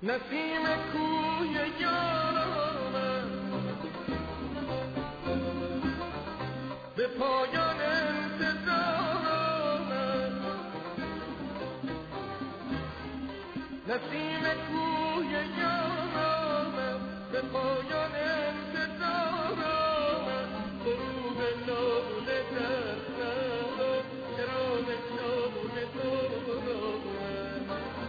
نسیم کوی یارانم به پایان انتظارم، نسیم کوی یارانم به پایان انتظارم، غروب لاله در سرم چراغ شام دورانم،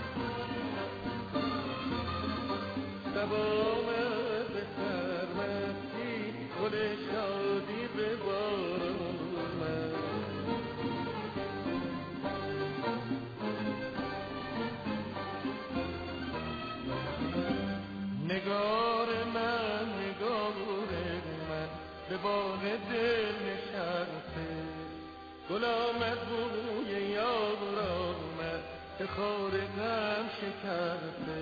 سبامت به سرمستی گل شادی به بارم، نگار من به باغ دل نشسته، گل آمد بوی یار آمد به خار غم شکسته،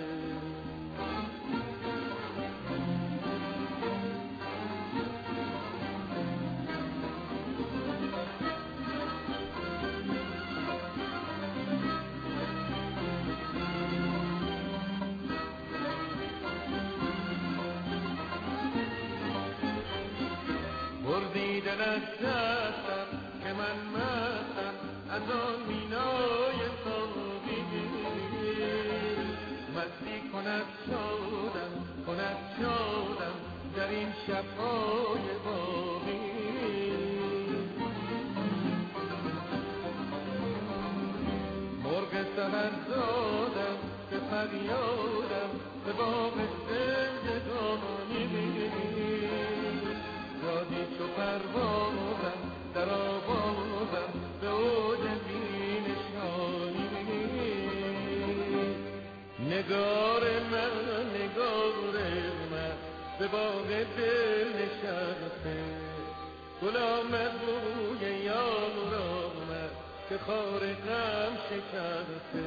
بردی دل از دستم که من مستم از آن مینای ساقی، مستی کند شادم در این شب‌های باقی، مرغ سحر زادم به فریادم به باغ زندگانی، یادی چو پروازم در آوازم به اوج بینشانی، نگار من به باغ دل نشسته، گل آمد بوی یار آمد که خار غم شکسته،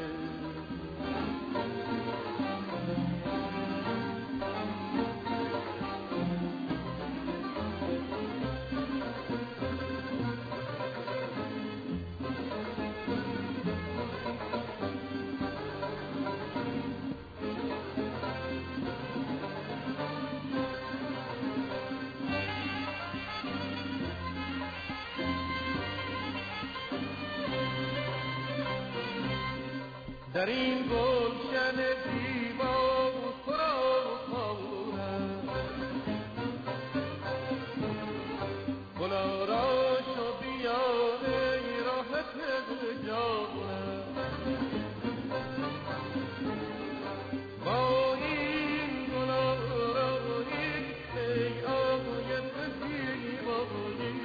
در این گلشن زیبا تو را خواهم، گل‌آراش و بیا ای راحت جانم، با این گل‌آرایی ای آیت زیبایی،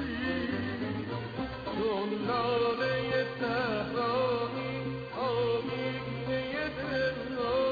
چون لاله صحرایی آیینه دل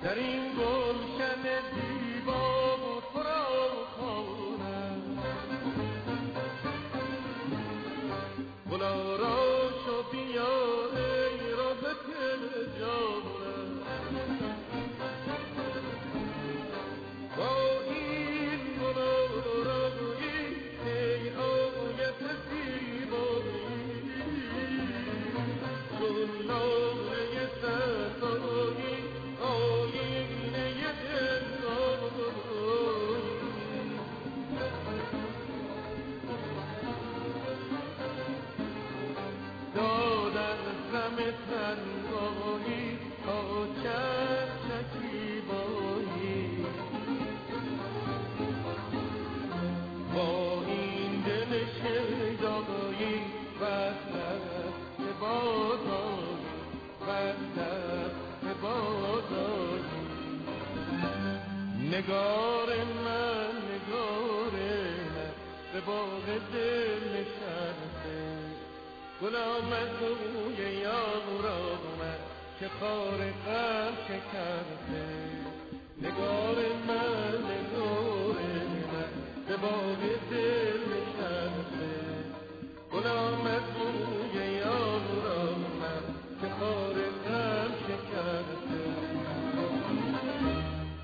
در این گلشن زیبا و فراخوانم گلا را شو بیا ای راحت جانم با این گلارایی ای آیت زیبایی گلناره صفایی آینه دلداری دادن غم تنهایی تا چند شکیبایی با این دل شیدایی وحدت به بازاری وحدت به بازاری نگار من به باغ دل نشسته گلام از روی یار آمد که خار غم شکسته نگار من